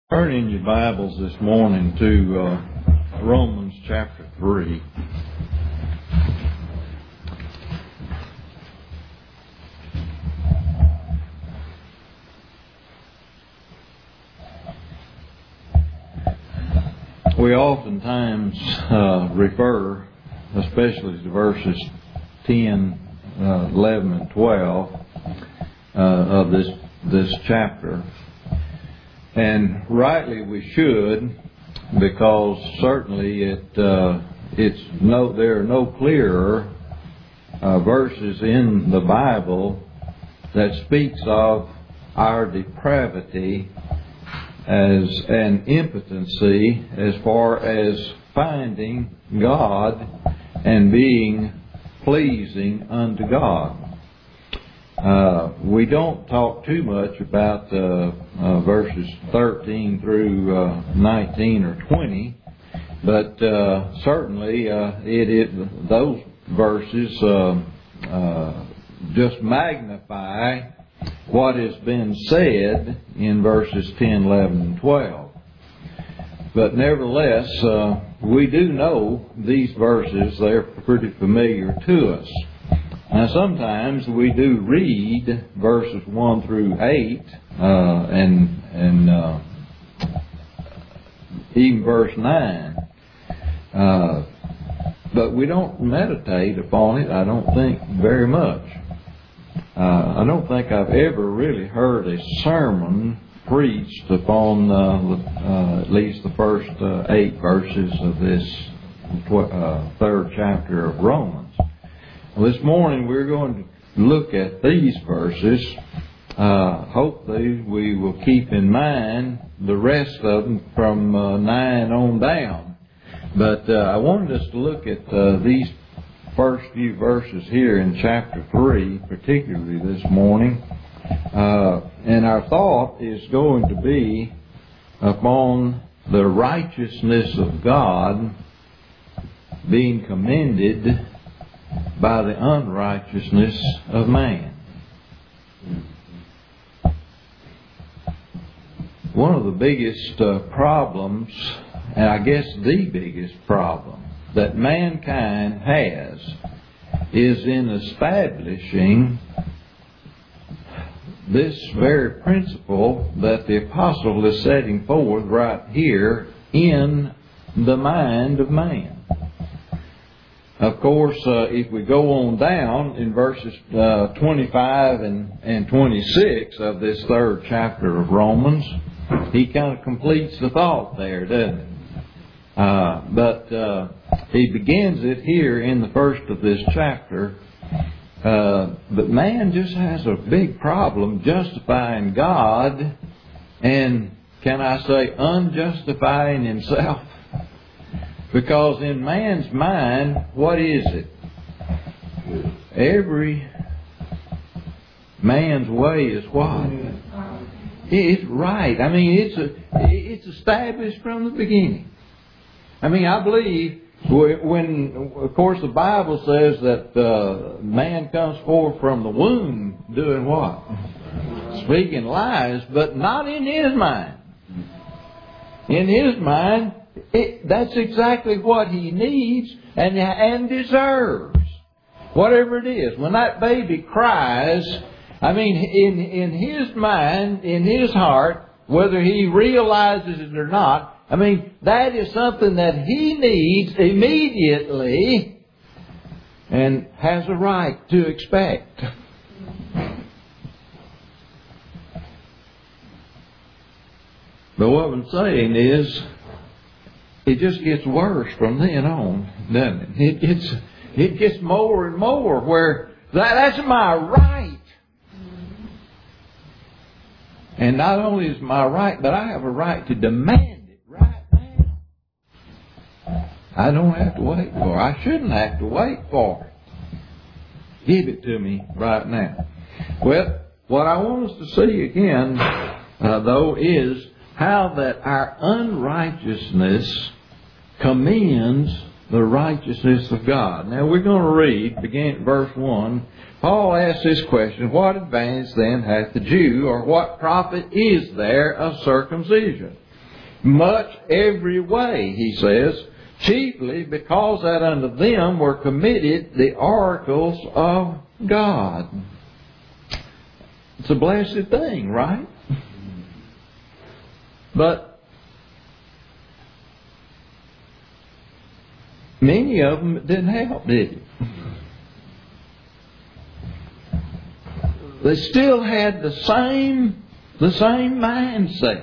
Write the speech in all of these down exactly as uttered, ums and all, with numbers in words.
Turn in your Bibles this morning to uh, Romans chapter three. We oftentimes uh, refer, especially to verses ten, uh, eleven, and twelve uh, of this this chapter. And rightly we should, because certainly it uh, it's no there are no clearer uh, verses in the Bible that speaks of our depravity as an impotency as far as finding God and being pleasing unto God. Uh, we don't talk too much about uh, uh, verses thirteen through uh, nineteen or twenty, but uh, certainly uh, it, it those verses uh, uh, just magnify what has been said in verses ten, eleven, and twelve. But nevertheless, uh, we do know these verses; they're pretty familiar to us. Now, sometimes we do read verses one through eight, uh, and and uh, even verse nine, uh, but we don't meditate upon it, I don't think, very much. Uh, I don't think I've ever really heard a sermon preached upon uh, uh, at least the first uh, eight verses of this tw- uh, third chapter of Romans. Well, this morning we're going to look at these verses. Uh, hopefully we will keep in mind the rest of them from uh, nine on down. But uh, I wanted us to look at uh, these first few verses here in chapter three, particularly this morning. Uh, and our thought is going to be upon the righteousness of God being commended by the unrighteousness of man. One of the biggest uh, problems, and I guess the biggest problem that mankind has, is in establishing this very principle that the apostle is setting forth right here in the mind of man. Of course, uh, if we go on down in verses uh, twenty-five and, and twenty-six of this third chapter of Romans, he kind of completes the thought there, doesn't he? Uh, but uh, he begins it here in the first of this chapter. Uh, but man just has a big problem justifying God and, can I say, unjustifying himself. Because in man's mind, what is it? Every man's way is what? It's right. I mean, it's a, it's established from the beginning. I mean, I believe when, of course, the Bible says that uh, man comes forth from the womb doing what? Speaking lies, but not in his mind. In his mind, It, that's exactly what he needs and, and deserves. Whatever it is. When that baby cries, I mean, in, in his mind, in his heart, whether he realizes it or not, I mean, that is something that he needs immediately and has a right to expect. But what I'm saying is, it just gets worse from then on, doesn't it? It gets, it gets more and more where that, that's my right. And not only is my right, but I have a right to demand it right now. I don't have to wait for it. I shouldn't have to wait for it. Give it to me right now. Well, what I want us to see again, uh, though, is how that our unrighteousness commends the righteousness of God. Now we're going to read, beginning at verse one. Paul asks this question, what advantage then hath the Jew, or what profit is there of circumcision? much every way, he says, chiefly because that unto them were committed the oracles of God. It's a blessed thing, right? But many of them didn't help, did it? They still had the same, the same mindset.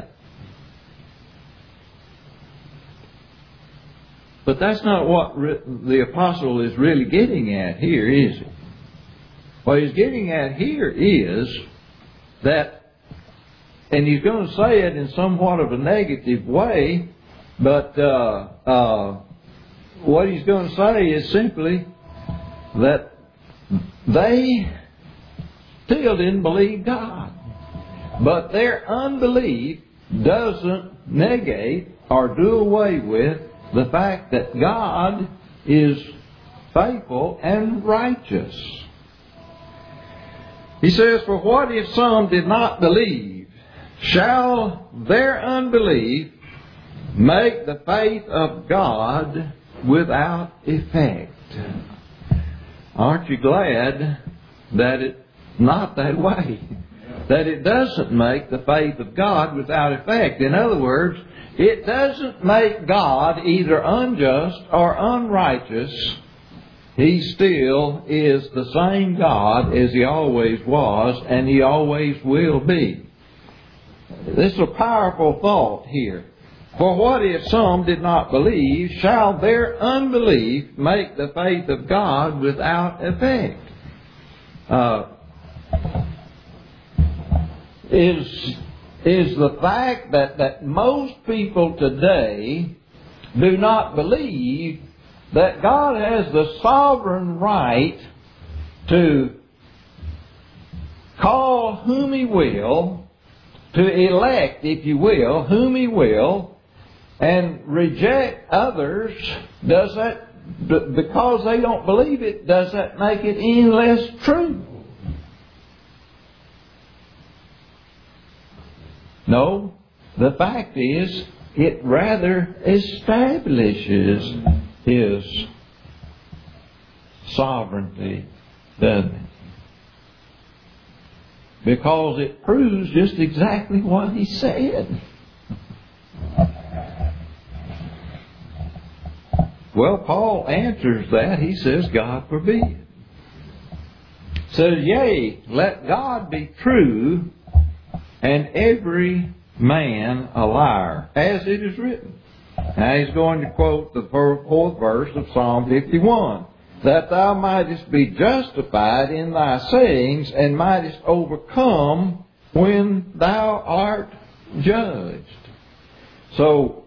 But that's not what re- the apostle is really getting at here, is it? What he's getting at here is that, and he's going to say it in somewhat of a negative way, but uh, uh, what he's going to say is simply that they still didn't believe God. But their unbelief doesn't negate or do away with the fact that God is faithful and righteous. He says, for what if some did not believe? Shall their unbelief make the faith of God without effect? Aren't you glad that it's not that way? That it doesn't make the faith of God without effect. In other words, it doesn't make God either unjust or unrighteous. He still is the same God as He always was, and He always will be. This is a powerful thought here. For what if some did not believe? Shall their unbelief make the faith of God without effect? Uh, is... is the fact that, that most people today do not believe that God has the sovereign right to call whom He will, to elect, if you will, whom He will, and reject others. Does that, because they don't believe it, does that make it any less true? No, the fact is, it rather establishes His sovereignty, doesn't it? Because it proves just exactly what He said. Well, Paul answers that. He says, God forbid. Says, yea, let God be true, and every man a liar, as it is written. Now he's going to quote the fourth verse of Psalm fifty-one. That thou mightest be justified in thy sayings, and mightest overcome when thou art judged. So,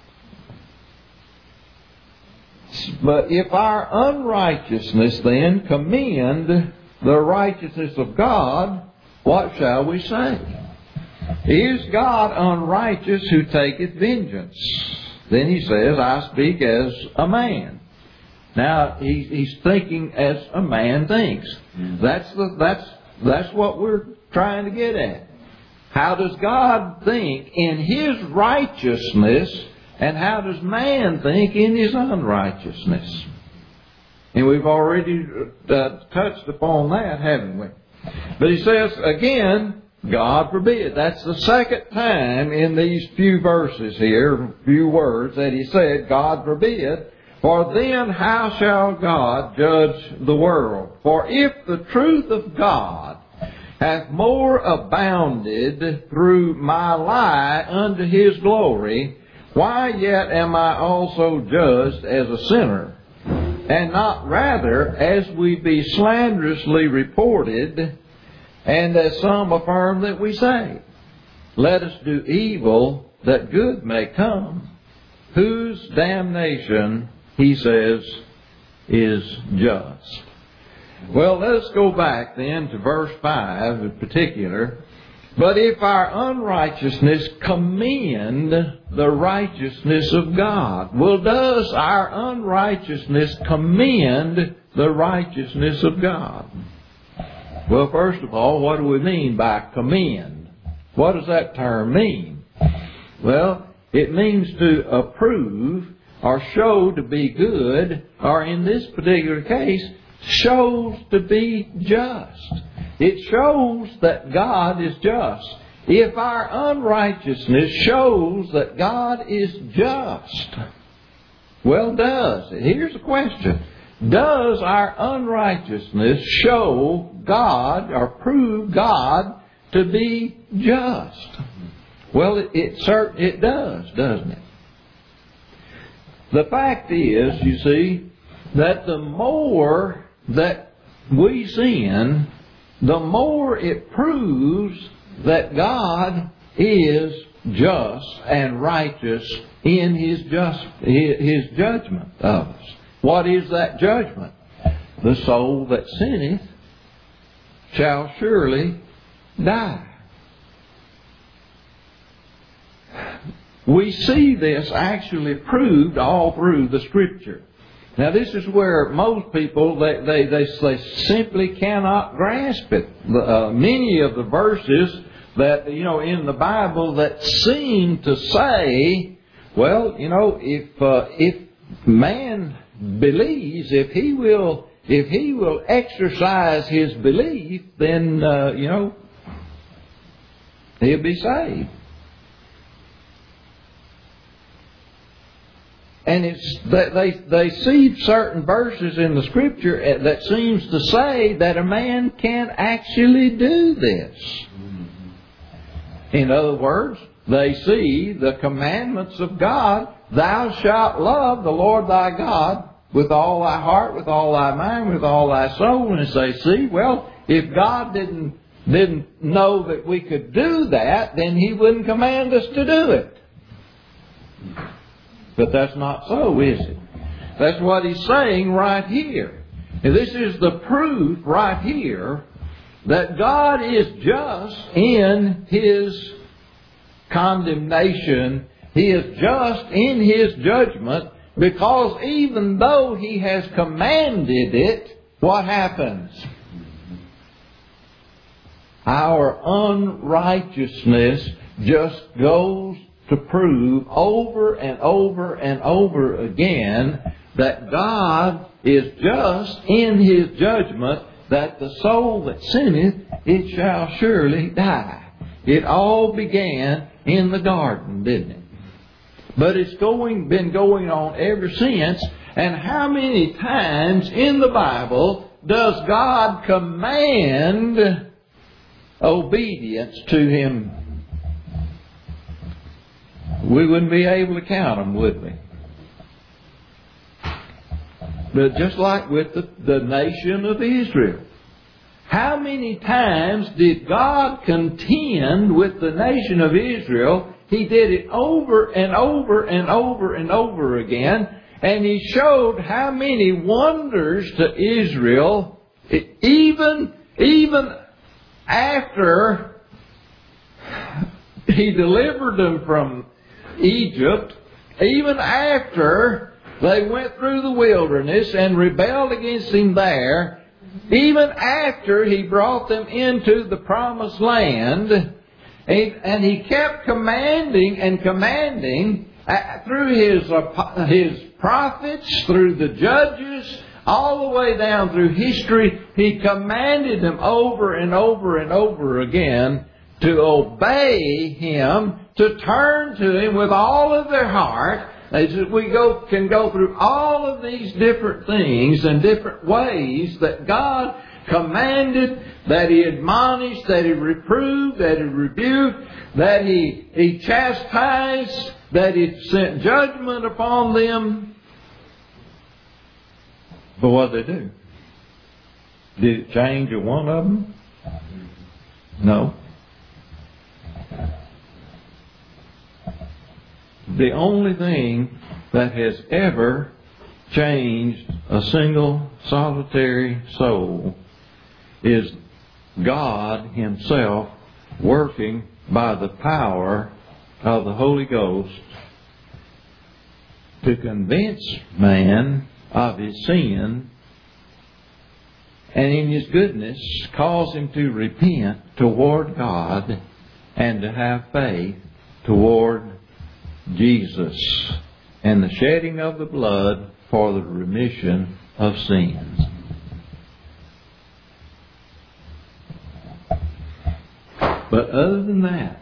but if our unrighteousness then commend the righteousness of God, what shall we say? Is God unrighteous who taketh vengeance? Then he says, I speak as a man. Now, he, he's thinking as a man thinks. That's, the, that's, that's what we're trying to get at. How does God think in His righteousness, and how does man think in his unrighteousness? And we've already uh, touched upon that, haven't we? But he says, again, God forbid. That's the second time in these few verses here, few words, that he said, God forbid. For then how shall God judge the world? For if the truth of God hath more abounded through my lie unto His glory, why yet am I also judged as a sinner? And not rather as we be slanderously reported, and as some affirm that we say. Let us do evil that good may come, whose damnation, he says, is just. Well, let us go back then to verse five in particular. But if our unrighteousness commend the righteousness of God. Well, does our unrighteousness commend the righteousness of God? Well, first of all, what do we mean by commend? What does that term mean? Well, It means to approve or show to be good, or in this particular case, shows to be just. It shows that God is just. If our unrighteousness shows that God is just, well, does it? Here's the question. Does our unrighteousness show God or prove God to be just? Well, it, it, cert- it does, doesn't it? The fact is, you see, that the more that we sin, the more it proves that God is just and righteous in His just His judgment of us. What is that judgment? The soul that sinneth shall surely die. We see this actually proved all through the Scripture. Now, this is where most people, they, they, they, they simply cannot grasp it. Uh, many of the verses that, you know, in the Bible that seem to say, well, you know, if uh, if man believes, if he will, if he will exercise his belief, then uh, you know, he'll be saved. And it's they they see certain verses in the Scripture that seems to say that a man can actually do this. In other words, they see the commandments of God, thou shalt love the Lord thy God with all thy heart, with all thy mind, with all thy soul. And they see, well, if God didn't didn't know that we could do that, then He wouldn't command us to do it. But that's not so, is it? That's what He's saying right here. And this is the proof right here that God is just in His condemnation. He is just in His judgment, because even though He has commanded it, what happens? Our unrighteousness just goes to prove over and over and over again that God is just in His judgment, that the soul that sinneth, it shall surely die. It all began in the garden, didn't it? But it's going been going on ever since. And how many times in the Bible does God command obedience to Him? We wouldn't be able to count them, would we? But just like with the, the nation of Israel, how many times did God contend with the nation of Israel? He did it over and over and over and over again. And He showed how many wonders to Israel, even, even after He delivered them from Egypt, even after they went through the wilderness and rebelled against Him there, even after He brought them into the promised land, and He kept commanding and commanding through His, his prophets, through the judges, all the way down through history. He commanded them over and over and over again to obey Him, to turn to Him with all of their heart. As we go, can go through all of these different things and different ways that God commanded, that He admonished, that He reproved, that He rebuked, that He, he chastised, that He sent judgment upon them. But what did they do? Did it change a one of them? No. The only thing that has ever changed a single solitary soul is God Himself working by the power of the Holy Ghost to convince man of his sin, and in His goodness cause him to repent toward God and to have faith toward Jesus and the shedding of the blood for the remission of sins. But other than that,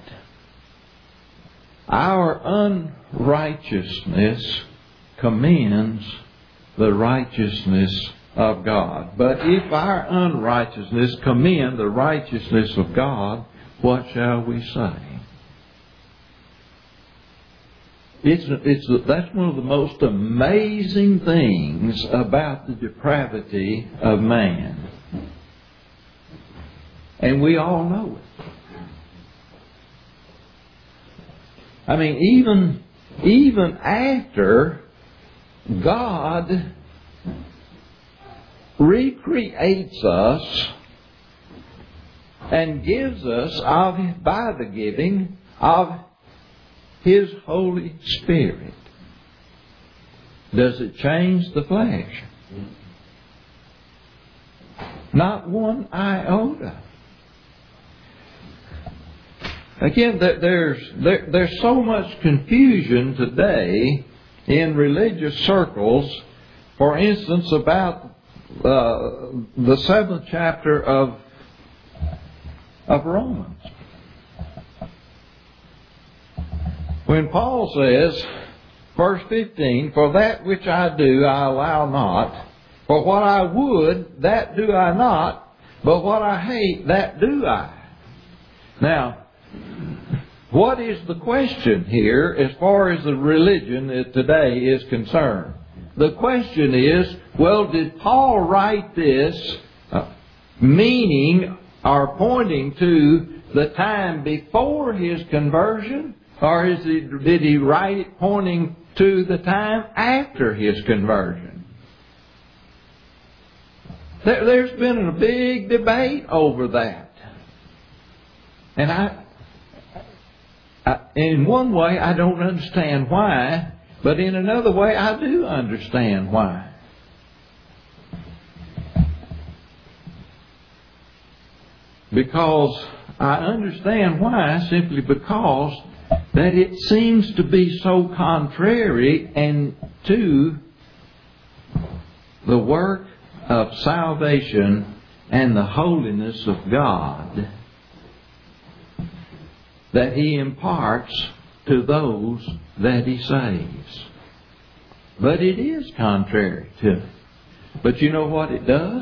our unrighteousness commends the righteousness of God. But if our unrighteousness commend the righteousness of God, what shall we say? It's, it's, that's one of the most amazing things about the depravity of man. And we all know it. I mean, even, even after God recreates us and gives us of, by the giving of His Holy Spirit, does it change the flesh? Not one iota. Again, there's there, there's so much confusion today in religious circles. For instance, about uh, the seventh chapter of of Romans, when Paul says, verse fifteen, "For that which I do I allow not, for what I would that do I not, but what I hate that do I." Now, what is the question here as far as the religion today is concerned? The question is, well, did Paul write this uh, meaning or pointing to the time before his conversion, or is he, did he write it pointing to the time after his conversion? There, there's been a big debate over that. And I... In one way, I don't understand why, but in another way, I do understand why. Because I understand why simply because that it seems to be so contrary and to the work of salvation and the holiness of God that He imparts to those that He saves. But it is contrary to it. But you know what it does?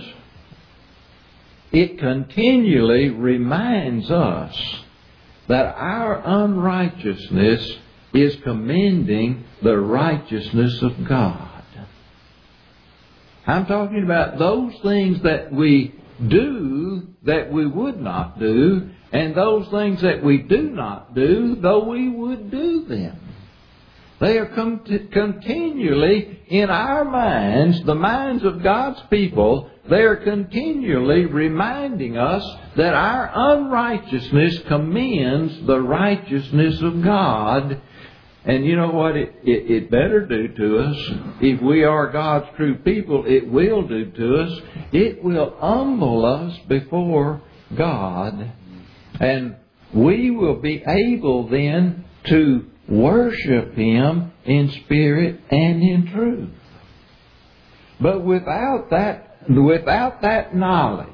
It continually reminds us that our unrighteousness is commending the righteousness of God. I'm talking about those things that we do that we would not do, and those things that we do not do, though we would do them. They are com- continually in our minds, the minds of God's people, they are continually reminding us that our unrighteousness commends the righteousness of God. And you know what it, it, it better do to us? If we are God's true people, it will do to us. It will humble us before God. And we will be able then to worship Him in spirit and in truth. But without that, without that knowledge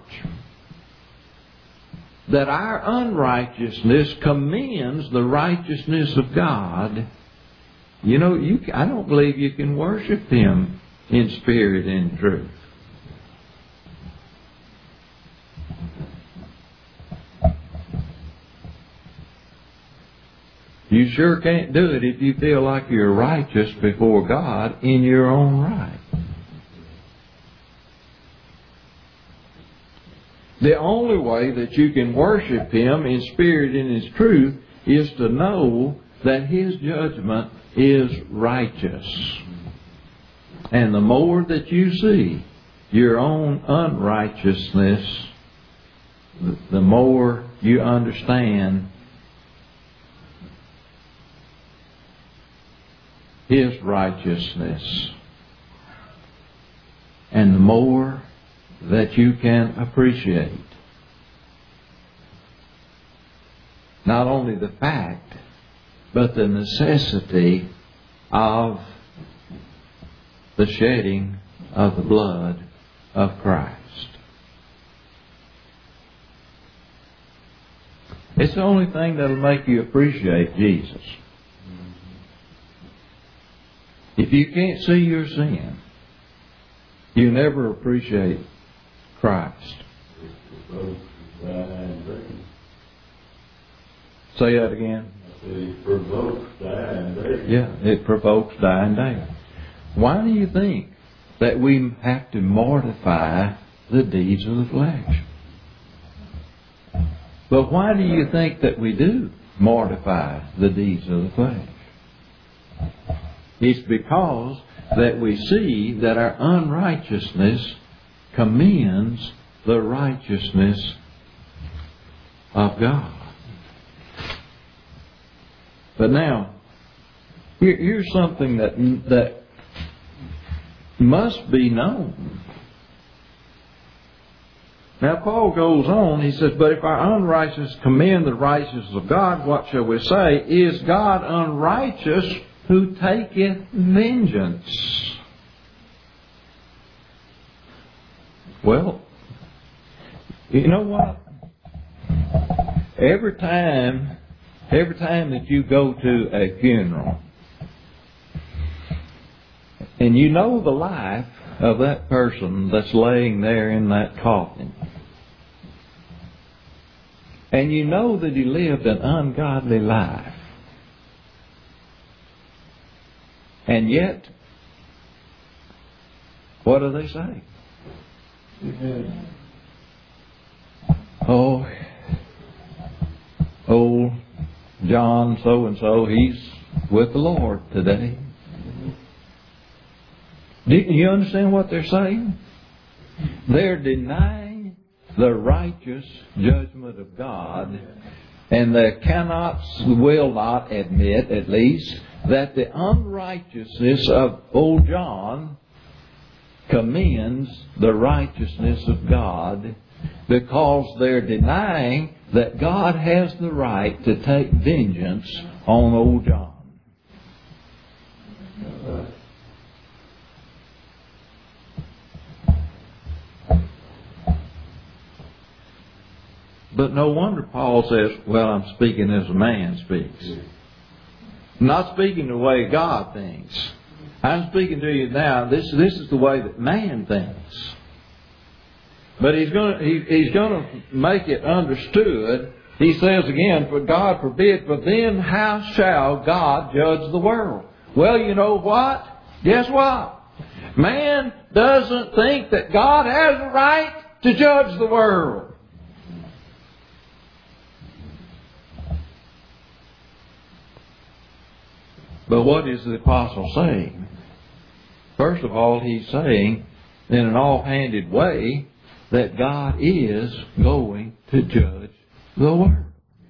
that our unrighteousness commends the righteousness of God, you know, you, I don't believe you can worship Him in spirit and in truth. You sure can't do it if you feel like you're righteous before God in your own right. The only way that you can worship Him in spirit and in truth is to know that His judgment is righteous. And the more that you see your own unrighteousness, the more you understand His righteousness. And the more that you can appreciate not only the fact but the necessity of the shedding of the blood of Christ. It's the only thing that'll make you appreciate Jesus. If you can't see your sin, you never appreciate Christ. Say that again. It provokes dying day. Yeah, it provokes dying day. Why do you think that we have to mortify the deeds of the flesh? But why do you think that we do mortify the deeds of the flesh? It's because that we see that our unrighteousness commends the righteousness of God. But now, here, here's something that that must be known. Now Paul goes on, he says, but if our unrighteousness commend the righteousness of God, what shall we say? Is God unrighteous who taketh vengeance? Well, you know what? Every time, every time that you go to a funeral, and you know the life of that person that's laying there in that coffin, and you know that he lived an ungodly life, and yet, what do they say? Oh, old John so-and-so, he's with the Lord today. Do you understand what they're saying? They're denying the righteous judgment of God, and they cannot, will not admit, at least, that the unrighteousness of old John commends the righteousness of God, because they're denying that God has the right to take vengeance on old John. But no wonder Paul says, well, I'm speaking as a man speaks. I'm not speaking the way God thinks. I'm speaking to you now. This, this is the way that man thinks. But he's going to, he, he's going to make it understood. He says again, for God forbid, for then how shall God judge the world? Well, you know what? Guess what? Man doesn't think that God has a right to judge the world. But what is the apostle saying? First of all, he's saying in an offhanded way that God is going to judge the world.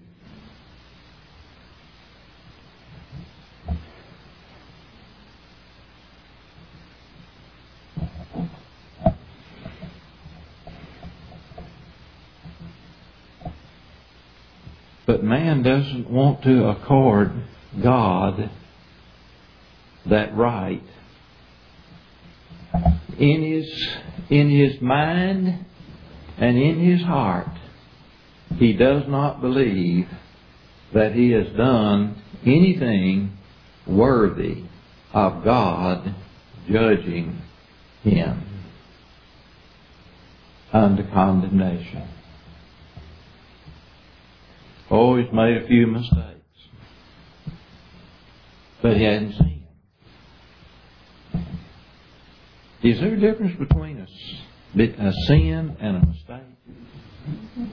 But man doesn't want to accord God that right. In his, in his mind and in his heart, he does not believe that he has done anything worthy of God judging him unto condemnation. Oh, he's made a few mistakes, but he hasn't sinned. Is there a difference between a, a sin and a mistake?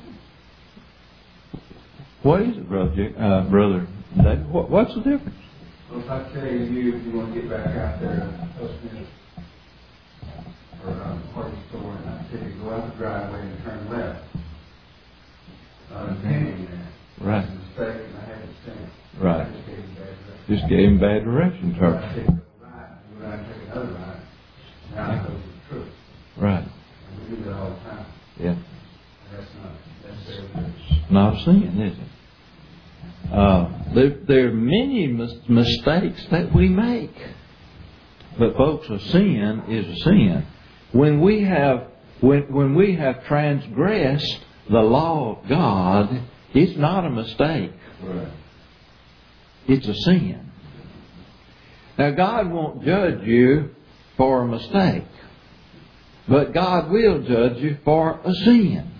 What is it, Brother, uh, brother David? What, what's the difference? Well, if I tell you, you, you want to get back out there to Postman or a party store, and I tell you, go out the driveway and turn left. I'm intending that. Right. It's a mistake, and I had to sin. Right. I just gave him bad direction. Just gave him bad direction, I sir. said, go right, and when I take another right, now I know the truth. Right. And we do that all the time. Yeah. That's not necessarily Not a sin, is it? Uh, there, there are many mis- mistakes that we make. But folks, a sin is a sin. When we have when when we have transgressed the law of God, it's not a mistake. Right. It's a sin. Now, God won't judge you for a mistake, but God will judge you for a sin.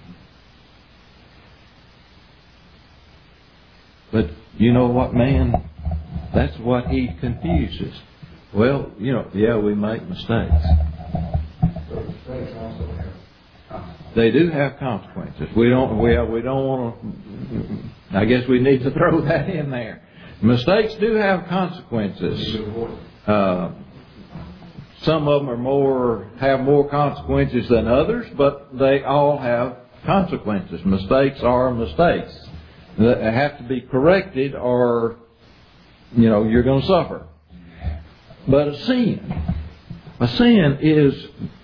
But you know what, man? That's what He confuses. Well, you know, yeah, we make mistakes. Those mistakes also have consequences. They do have consequences. We don't. Well, we don't want to. I guess we need to throw that in there. Mistakes do have consequences. Uh, some of them are more have more consequences than others, but they all have consequences. Mistakes are mistakes. They have to be corrected, or you know you're going to suffer. But a sin, a sin is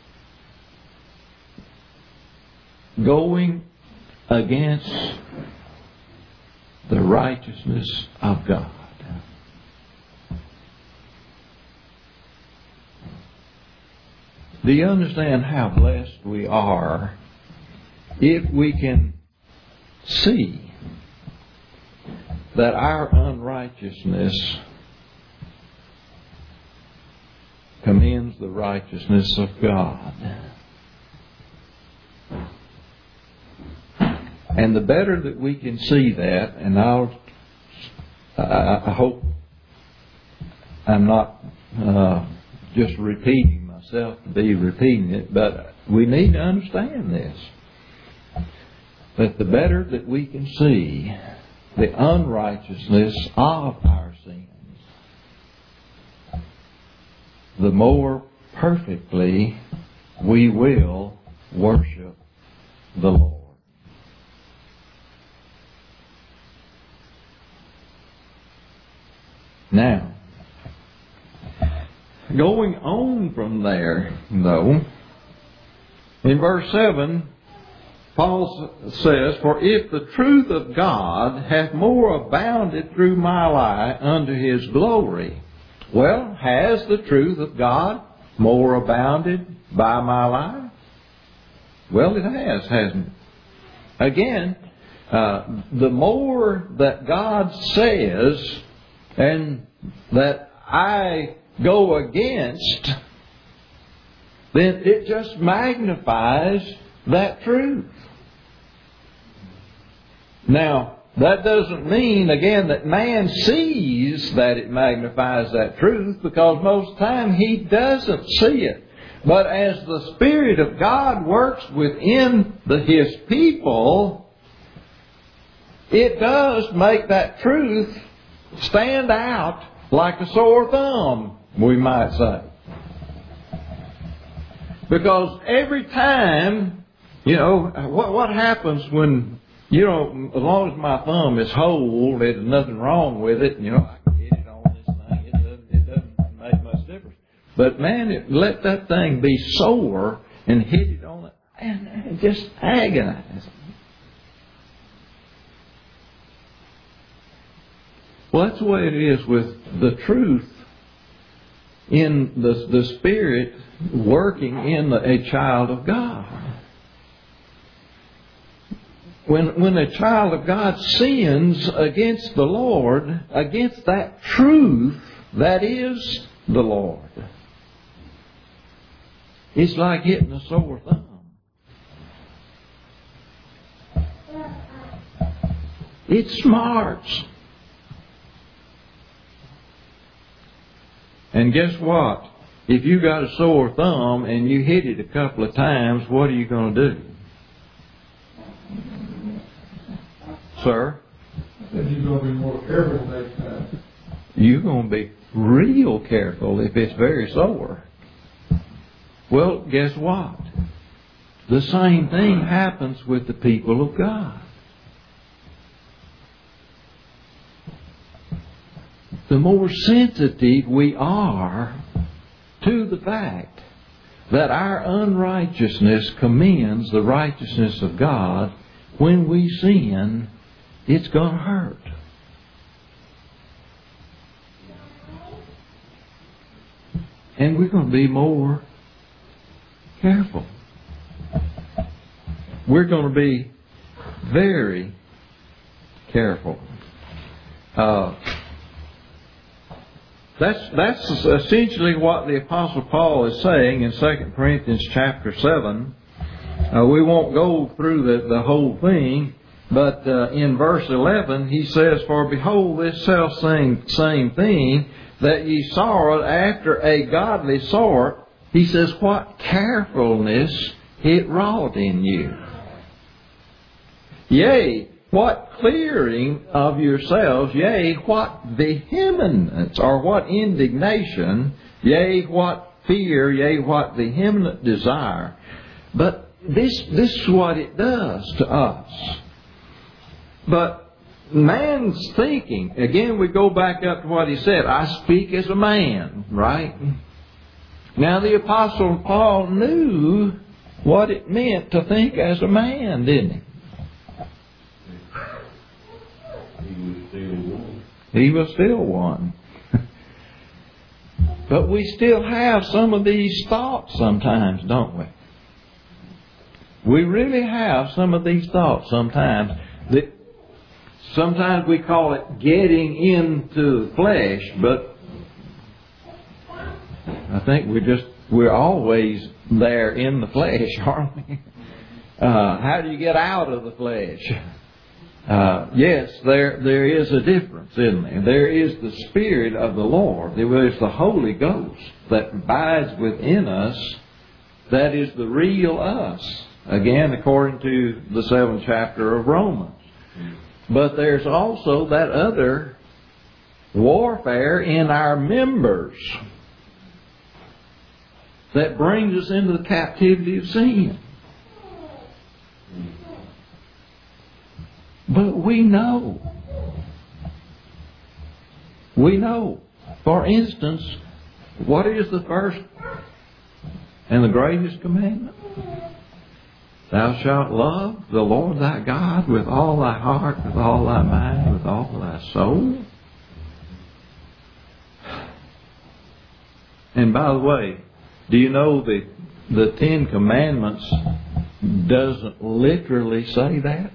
going against the righteousness of God. Do you understand how blessed we are if we can see that our unrighteousness commends the righteousness of God? And the better that we can see that, and I'll, I, I hope I'm not uh, just repeating myself to be repeating it, but we need to understand this. That the better that we can see the unrighteousness of our sins, the more perfectly we will worship the Lord. Now, going on from there, though, in verse seven, Paul says, "For if the truth of God hath more abounded through my lie unto His glory." Well, has the truth of God more abounded by my lie? Well, it has, hasn't it? Again, uh, the more that God says and that I go against, then it just magnifies that truth. Now, that doesn't mean, again, that man sees that it magnifies that truth, because most of the time he doesn't see it. But as the Spirit of God works within the, His people, it does make that truth stand out like a sore thumb, we might say. Because every time, you know, what, what happens when, you know, as long as my thumb is whole, there's nothing wrong with it, you know, I can hit it on this thing, it doesn't, it doesn't make much difference. But man, it, let that thing be sore and hit it on it, and it just agonizes. Well, that's the way it is with the truth in the, the Spirit working in the, a child of God. When, when a child of God sins against the Lord, against that truth that is the Lord, it's like hitting a sore thumb. It smarts. And guess what? If you got a sore thumb and you hit it a couple of times, what are you going to do? Sir? Then you're going to be more careful next time. You're going to be real careful if it's very sore. Well, guess what? The same thing happens with the people of God. The more sensitive we are to the fact that our unrighteousness commends the righteousness of God, when we sin, it's going to hurt. And we're going to be more careful. We're going to be very careful. Uh, that's that's essentially what the Apostle Paul is saying in Second Corinthians chapter seven. Uh, we won't go through the, the whole thing, but uh, in verse eleven he says, "For behold, this self same same thing, that ye sorrow after a godly sort," he says, "what carefulness it wrought in you. Yea, what clearing of yourselves, yea, what vehemence, or what indignation, yea, what fear, yea, what vehement desire." But this, this is what it does to us. But man's thinking, again we go back up to what he said, "I speak as a man," right? Now the Apostle Paul knew what it meant to think as a man, didn't he? He was still one. But we still have some of these thoughts sometimes, don't we? We really have some of these thoughts sometimes. That sometimes we call it getting into the flesh, but I think we're just, we're always there in the flesh, aren't we? Uh, how do you get out of the flesh? Uh, yes, there there is a difference, isn't there? There is the Spirit of the Lord. There is the Holy Ghost that abides within us. That is the real us. Again, according to the seventh chapter of Romans. But there's also that other warfare in our members that brings us into the captivity of sin. But we know. We know. For instance, what is the first and the greatest commandment? "Thou shalt love the Lord thy God with all thy heart, with all thy mind, with all thy soul." And by the way, do you know that the Ten Commandments doesn't literally say that?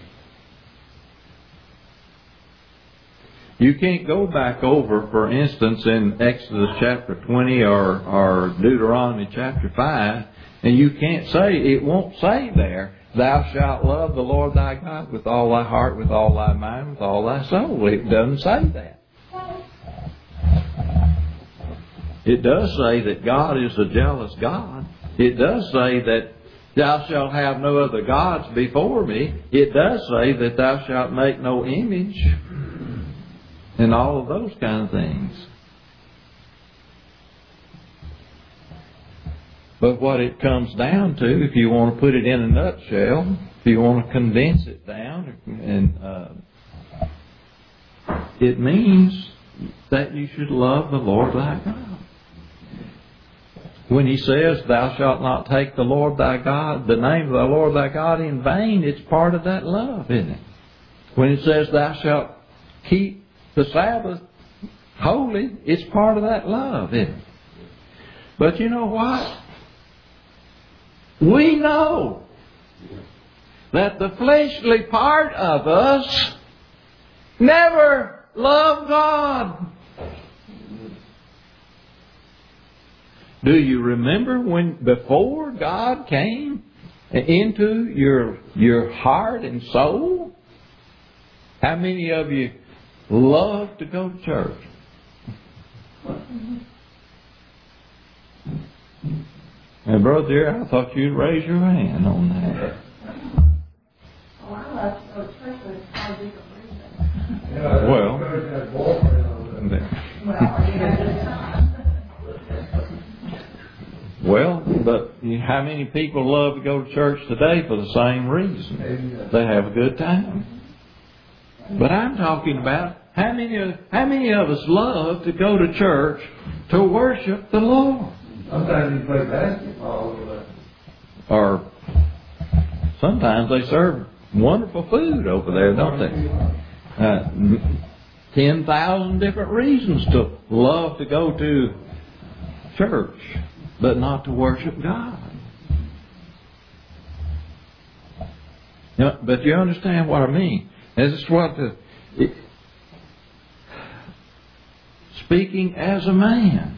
You can't go back over, for instance, in Exodus chapter twenty or, or Deuteronomy chapter five, and you can't say, it won't say there, "Thou shalt love the Lord thy God with all thy heart, with all thy mind, with all thy soul." It doesn't say that. It does say that God is a jealous God. It does say that "Thou shalt have no other gods before me." It does say that "Thou shalt make no image," and all of those kind of things. But what it comes down to, if you want to put it in a nutshell, if you want to condense it down, and uh, it means that you should love the Lord thy God. When he says, "Thou shalt not take the Lord thy God, the name of the Lord thy God in vain," it's part of that love, isn't it? When it says, "Thou shalt keep the Sabbath holy," it's part of that love, isn't it? But you know what? We know that the fleshly part of us never loved God. Do you remember when before God came into your your heart and soul? How many of you love to go to church? And Brother Dear, I thought you'd raise your hand on that. Oh, I love to go to church, but it's for different reasons. Well, well, but how many people love to go to church today for the same reason? They have a good time. But I'm talking about how many of, how many of us love to go to church to worship the Lord? Sometimes you play basketball over there. Or sometimes they serve wonderful food over there, don't they? Uh, ten thousand different reasons to love to go to church, but not to worship God. You know, but you understand what I mean. This is what the... It, speaking as a man.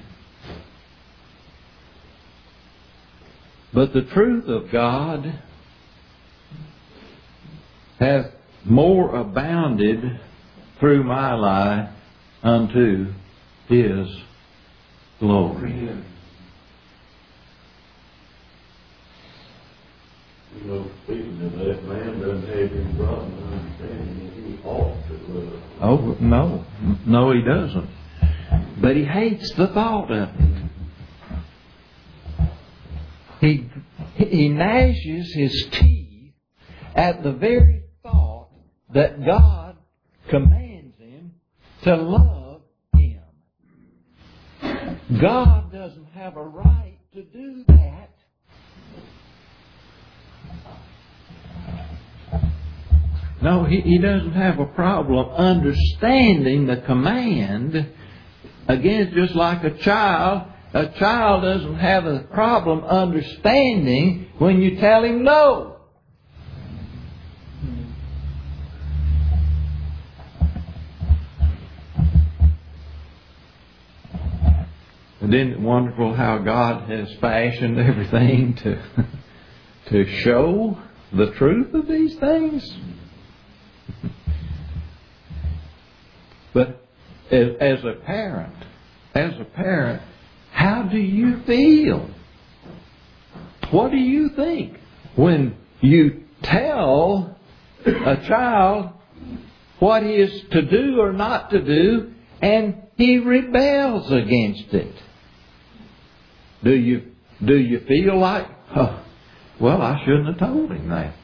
But the truth of God hath more abounded through my life unto His glory. You know, speaking of that, man doesn't have any problem understanding that he ought to love. Oh, no. No, he doesn't. But he hates the thought of it. He, he gnashes his teeth at the very thought that God commands him to love him. God doesn't have a right to do that. No, he, he doesn't have a problem understanding the command. Again, just like a child, a child doesn't have a problem understanding when you tell him no. And isn't it wonderful how God has fashioned everything to, to show the truth of these things? But as, as a parent, as a parent, how do you feel? What do you think when you tell a child what he is to do or not to do and he rebels against it? Do you do you feel like, oh, well, I shouldn't have told him that?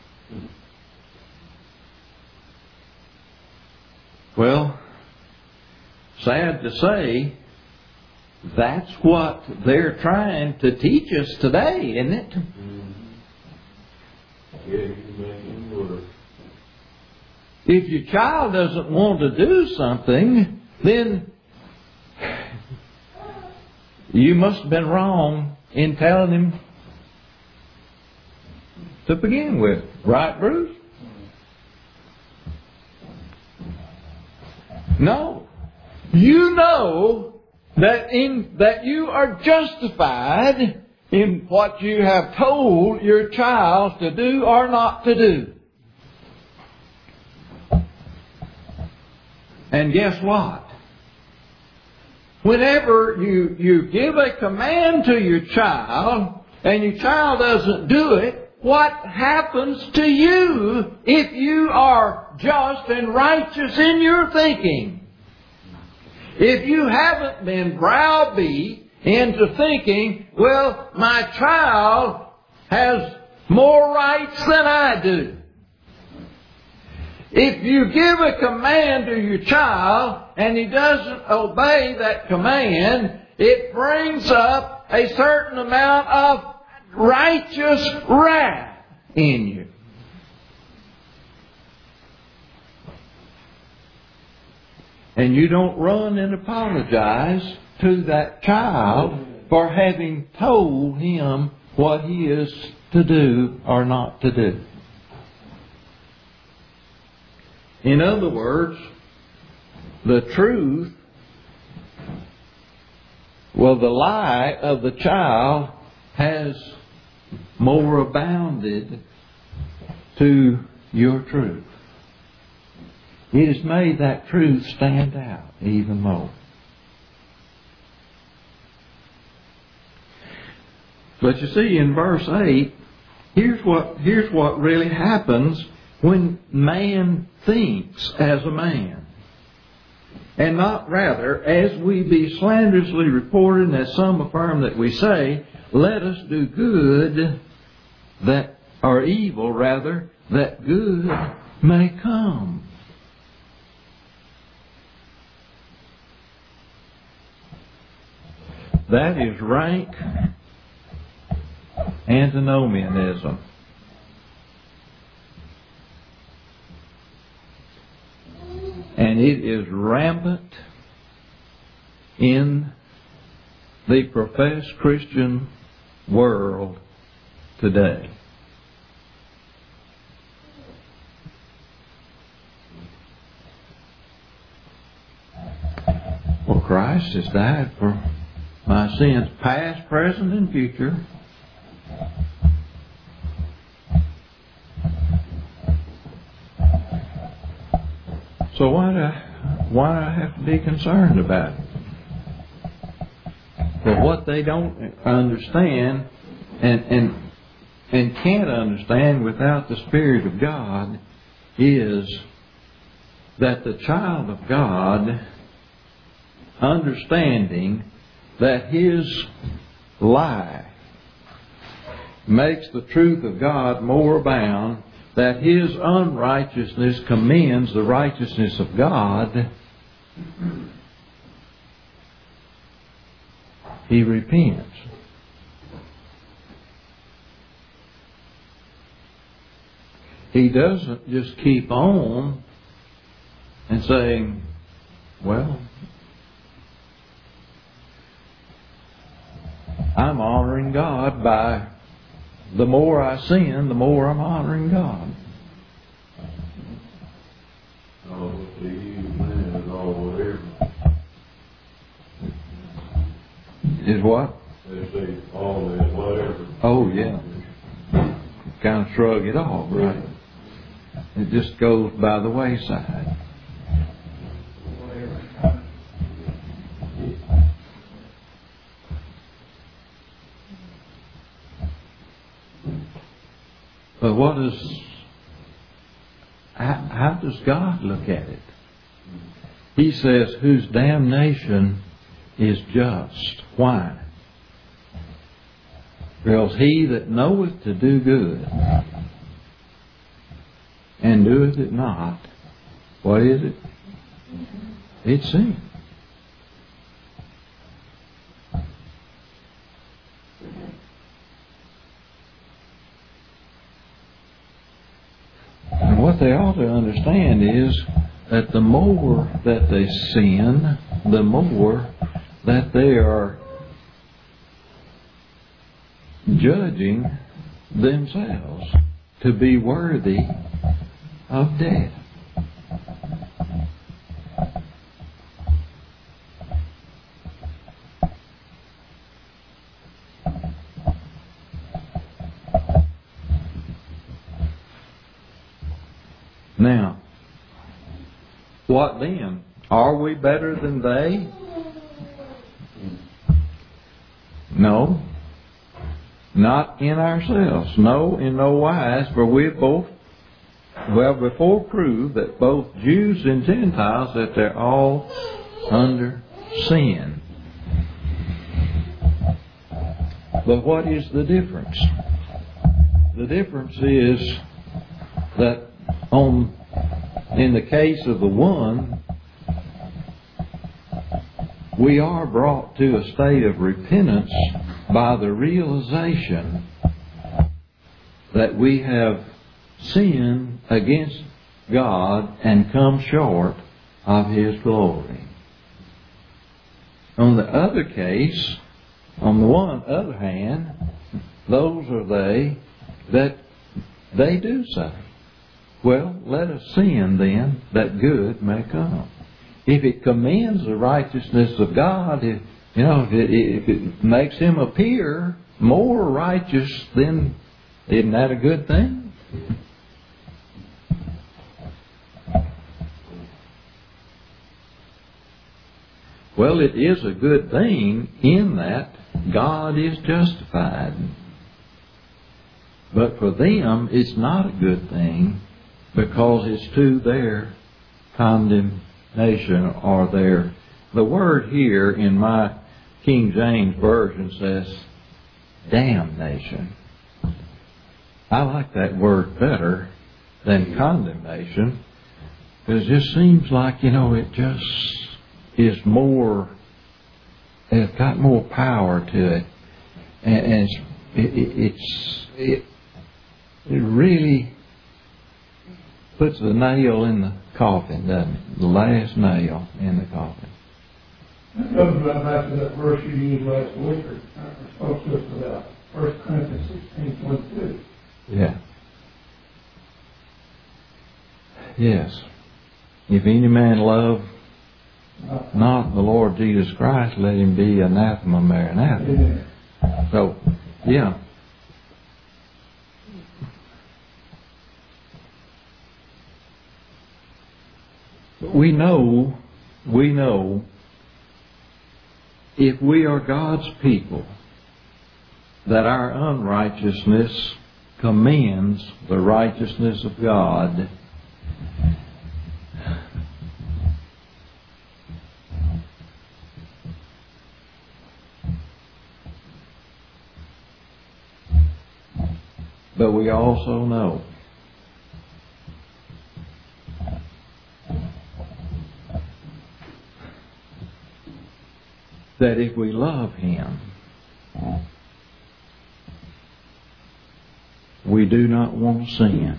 Well, sad to say, that's what they're trying to teach us today, isn't it? Mm-hmm. Yeah, you can make him work. If your child doesn't want to do something, then you must have been wrong in telling him to begin with. Right, Bruce? No. You know that in that you are justified in what you have told your child to do or not to do. And guess what? Whenever you, you give a command to your child and your child doesn't do it, what happens to you if you are just and righteous in your thinking? If you haven't been browbeat into thinking, well, my child has more rights than I do. If you give a command to your child and he doesn't obey that command, it brings up a certain amount of righteous wrath in you. And you don't run and apologize to that child for having told him what he is to do or not to do. In other words, the truth, well, the lie of the child has more abounded to your truth. It has made that truth stand out even more. But you see, in verse eight, here's what, here's what really happens when man thinks as a man. And not rather, as we be slanderously reported, and as some affirm that we say, let us do good, that, or evil rather, that good may come. That is rank antinomianism. And it is rampant in the professed Christian world today. Well, Christ has died for my sins, past, present, and future. So why do I, why do I have to be concerned about it? But what they don't understand and, and, and can't understand without the Spirit of God is that the child of God, understanding that his lie makes the truth of God more abound, that his unrighteousness commends the righteousness of God, he repents. He doesn't just keep on and saying, well, I'm honoring God by the more I sin, the more I'm honoring God. Oh, the evil man is all whatever. Is what? They say all that whatever. Oh, yeah. Kind of shrug it off, right? It just goes by the wayside. But what does, how, how does God look at it? He says, whose damnation is just. Why? Because he that knoweth to do good and doeth it not, what is it? It's sin. And what they ought to understand is that the more that they sin, the more that they are judging themselves to be worthy of death. Now, what then? Are we better than they? No. Not in ourselves. No, in no wise, for we both, well, before proved that both Jews and Gentiles, that they're all under sin. But what is the difference? The difference is that on, in the case of the one, we are brought to a state of repentance by the realization that we have sinned against God and come short of His glory. On the other case, on the one other hand, those are they that they do say, well, let us sin then, that good may come. If it commends the righteousness of God, if, you know, if it, if it makes Him appear more righteous, then isn't that a good thing? Well, it is a good thing in that God is justified. But for them, it's not a good thing because it's to their condemnation or their... The word here in my King James Version says damnation. I like that word better than condemnation because it just seems like, you know, it just is more, it's got more power to it. And, and it's, it, it's, it, it really puts the nail in the coffin, doesn't it? The last nail in the coffin. That goes right back to that verse you used last week, or or spoke to us about, First Corinthians sixteen twenty-two. Yeah. Yes. If any man love not the Lord Jesus Christ, let him be anathema maranatha. So, yeah. We know, we know, if we are God's people, that our unrighteousness commends the righteousness of God. But we also know that if we love Him, we do not want to sin.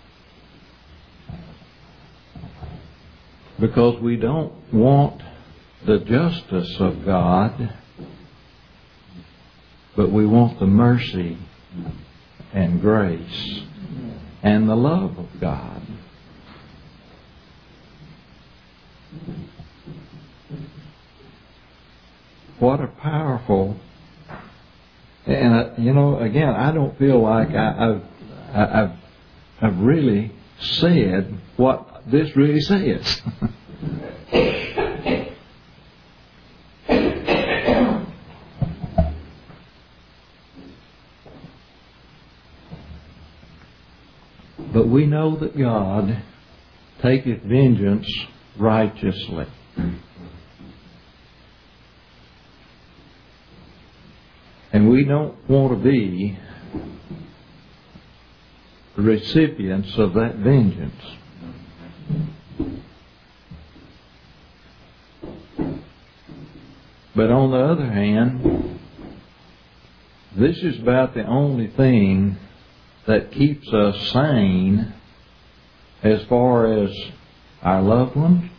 Because we don't want the justice of God, but we want the mercy and grace and the love of God. What a powerful, and uh, you know, again, I don't feel like I, I've, I've, I've really said what this really says. But we know that God taketh vengeance righteously. And we don't want to be recipients of that vengeance. But on the other hand, this is about the only thing that keeps us sane as far as our loved ones,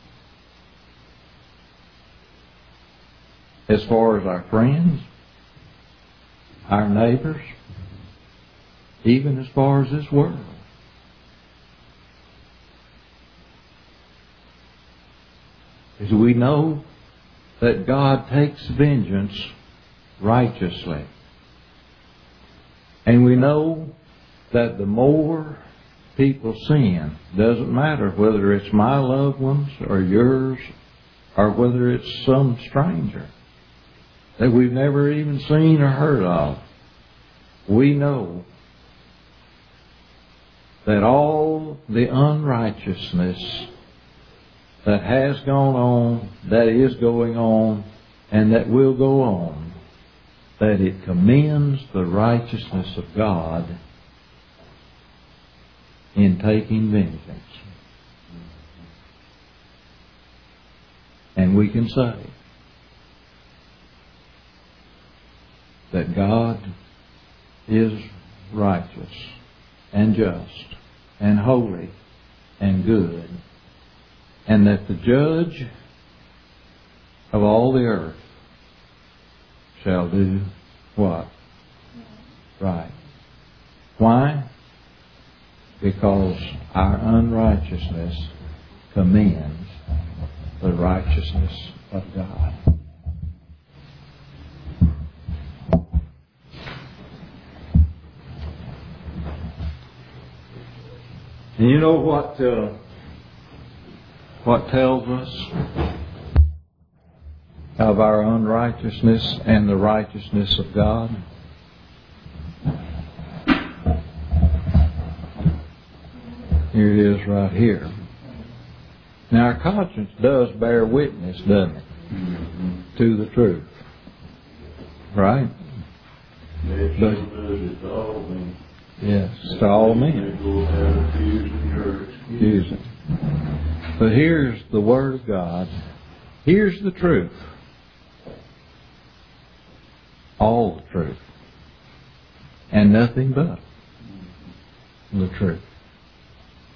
as far as our friends, our neighbors, even as far as this world. As we know that God takes vengeance righteously. And we know that the more people sin, doesn't matter whether it's my loved ones or yours or whether it's some stranger that we've never even seen or heard of, we know that all the unrighteousness that has gone on, that is going on, and that will go on, that it commends the righteousness of God in taking vengeance. And we can say that God is righteous and just and holy and good, and that the judge of all the earth shall do what? Right. Why? Because our unrighteousness commends the righteousness of God. And you know what uh, what tells us of our unrighteousness and the righteousness of God? Here it is right here. Now our conscience does bear witness, doesn't it, to the truth. Right? But, yes, to all men. Accusing. But here's the Word of God. Here's the truth. All the truth. And nothing but the truth.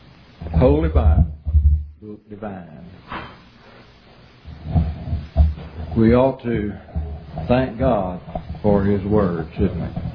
Holy Bible, book divine. we ought to thank God for His Word, shouldn't we?